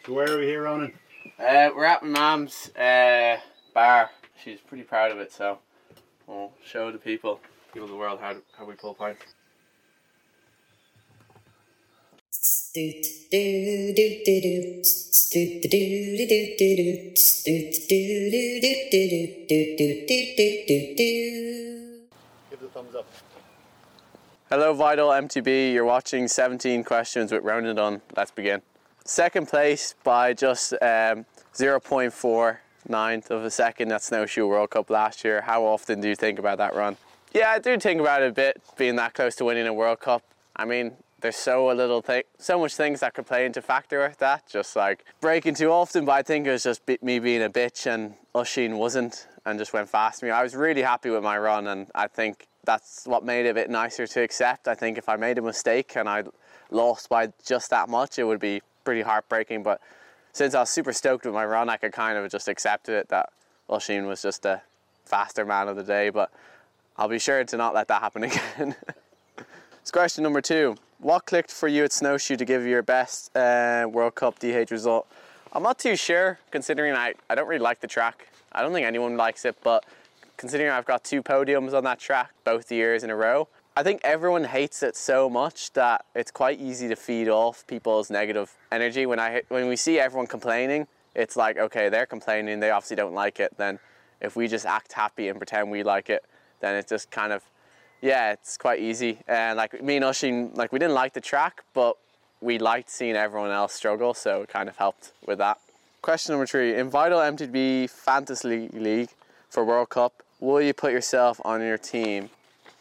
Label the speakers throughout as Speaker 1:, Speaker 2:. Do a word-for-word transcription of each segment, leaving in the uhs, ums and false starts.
Speaker 1: So where are we here, Ronan?
Speaker 2: Uh, we're at my mum's uh, bar. She's pretty proud of it, so we'll show the people, people of the world, how, how we pull pints.
Speaker 3: Give
Speaker 1: the thumbs up.
Speaker 2: Hello Vital M T B, you're watching seventeen questions with Ronan Dunn. Let's begin. Second place by just um, zero point four ninth of a second at Snowshoe World Cup last year. How often do you think about that run? Yeah, I do think about it a bit, being that close to winning a World Cup. I mean, there's so a little thing, so much things that could play into factor with that, just like braking too often, but I think it was just me being a bitch and Oisin wasn't and just went past me. I was really happy with my run, and I think that's what made it a bit nicer to accept. I think if I made a mistake and I lost by just that much, it would be pretty heartbreaking, but since I was super stoked with my run, I could kind of just accept it that Oisin was just a faster man of the day, but I'll be sure to not let that happen again. So question number two. What clicked for you at Snowshoe to give you your best uh, World Cup D H result? I'm not too sure, considering I, I don't really like the track. I don't think anyone likes it, but considering I've got two podiums on that track both years in a row, I think everyone hates it so much that it's quite easy to feed off people's negative energy. When I when we see everyone complaining, it's like, okay, they're complaining, they obviously don't like it. Then if we just act happy and pretend we like it, then it's just kind of, yeah, it's quite easy. And like me and Oisin, like we didn't like the track, but we liked seeing everyone else struggle, so it kind of helped with that. Question number three. In Vital M T B Fantasy League for World Cup, will you put yourself on your team?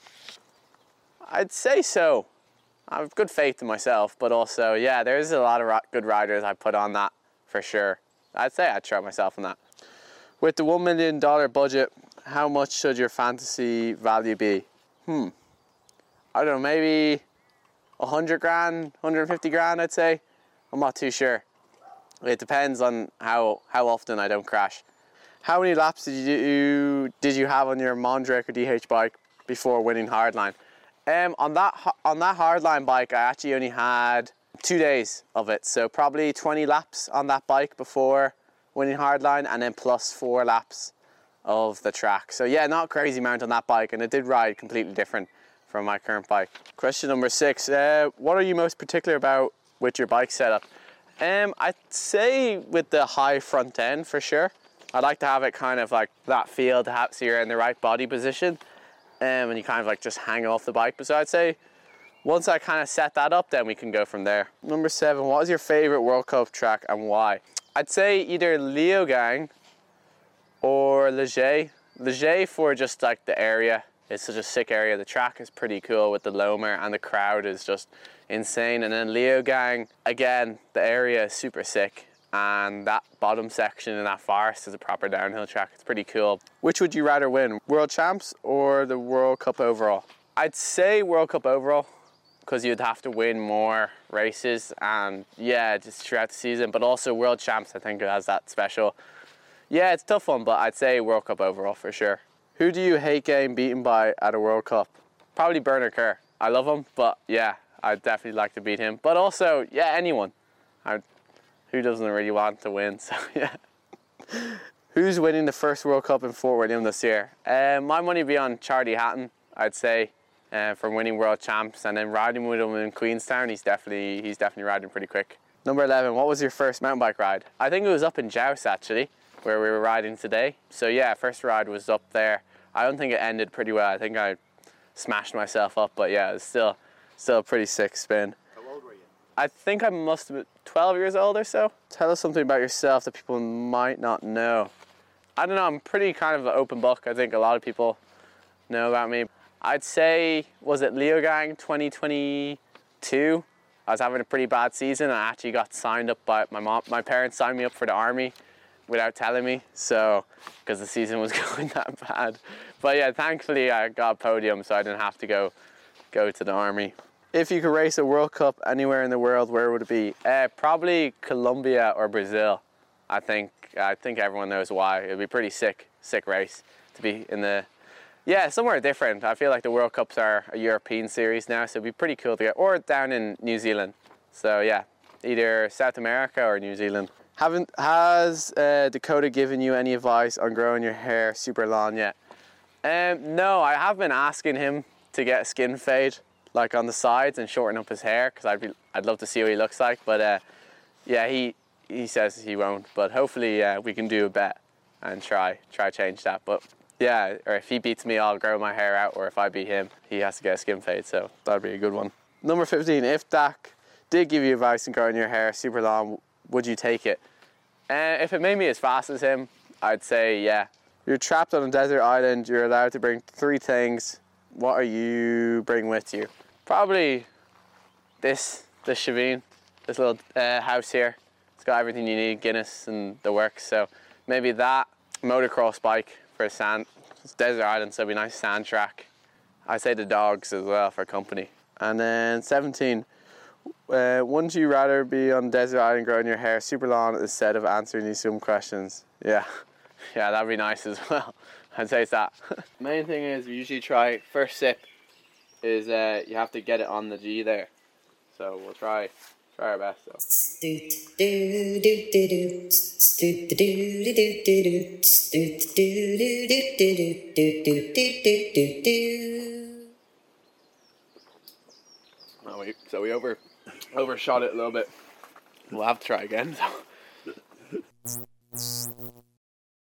Speaker 2: I'd say so. I have good faith in myself, but also, yeah, there's a lot of good riders I put on that for sure. I'd say I'd try myself on that. With the one million dollars budget, how much should your fantasy value be? Hmm. I don't know, maybe a hundred grand, one hundred fifty grand, I'd say. I'm not too sure. It depends on how how often I don't crash. How many laps did you did you have on your Mondraker D H bike before winning Hardline? Um, on that on that Hardline bike, I actually only had two days of it, so probably twenty laps on that bike before winning Hardline, and then plus four laps of the track. So yeah, not a crazy amount on that bike, and it did ride completely different from my current bike. Question number six, uh, what are you most particular about with your bike setup? Um, I'd say with the high front end for sure. I like to have it kind of like that feel to have, so you're in the right body position, um, and you kind of like just hang off the bike. But so I'd say once I kind of set that up, then we can go from there. Number seven, what is your favorite World Cup track and why? I'd say either Leogang or Ligier. Ligier for just like the area. It's such a sick area. The track is pretty cool with the Lomer, and the crowd is just insane. And then Leogang, again, the area is super sick, and that bottom section in that forest is a proper downhill track. It's pretty cool. Which would you rather win, World Champs or the World Cup overall? I'd say World Cup overall, because you'd have to win more races, and yeah, just throughout the season. But also World Champs, I think it has that special. Yeah, it's a tough one, but I'd say World Cup overall for sure. Who do you hate getting beaten by at a World Cup? Probably Bernard Kerr. I love him, but yeah, I'd definitely like to beat him. But also, yeah, anyone. I, who doesn't really want to win, so yeah. Who's winning the first World Cup in Fort William this year? Uh, my money would be on Charlie Hatton, I'd say, uh, for winning World Champs, and then riding with him in Queenstown, he's definitely, he's definitely riding pretty quick. Number eleven, what was your first mountain bike ride? I think it was up in Joust, actually, where we were riding today. So yeah, first ride was up there. I don't think it ended pretty well. I think I smashed myself up, but yeah, it's still still a pretty sick spin.
Speaker 1: How old were you?
Speaker 2: I think I must have been twelve years old or so. Tell us something about yourself that people might not know. I don't know, I'm pretty kind of an open book. I think a lot of people know about me. I'd say, was it Leogang twenty twenty-two? I was having a pretty bad season, and I actually got signed up by my mom. My parents signed me up for the army without telling me, so because the season was going that bad. But yeah, thankfully I got a podium, so I didn't have to go go to the army. If you could race a World Cup anywhere in the world, where would it be? Uh, probably Colombia or Brazil. I think I think everyone knows why. It'd be a pretty sick, sick race to be in the, yeah, somewhere different. I feel like the World Cups are a European series now, so it'd be pretty cool to get, or down in New Zealand. So yeah, either South America or New Zealand. Haven't has uh, Dakota given you any advice on growing your hair super long yet? Um, no, I have been asking him to get a skin fade, like on the sides, and shorten up his hair, because I'd be I'd love to see what he looks like. But uh, yeah, he he says he won't. But hopefully uh, we can do a bet and try try change that. But yeah, or if he beats me, I'll grow my hair out. Or if I beat him, he has to get a skin fade. So that'd be a good one. Number fifteen. If Dak did give you advice on growing your hair super long, would you take it? Uh, if it made me as fast as him, I'd say yeah. You're trapped on a desert island. You're allowed to bring three things. What are you bringing with you? Probably this, this Shiveen, this little uh, house here. It's got everything you need, Guinness and the works. So maybe that, motocross bike for a sand, it's desert island, so it'd be a nice sand track. I'd say the dogs as well for company. And then seventeen, uh, wouldn't you rather be on a desert island growing your hair super long instead of answering these some questions? Yeah. Yeah, that'd be nice as well. I'd say it's that. Main thing is we usually try, first sip is uh, you have to get it on the G there. So we'll try try our best. So. Oh, we, so we over overshot it a little bit. We'll have to try again. So.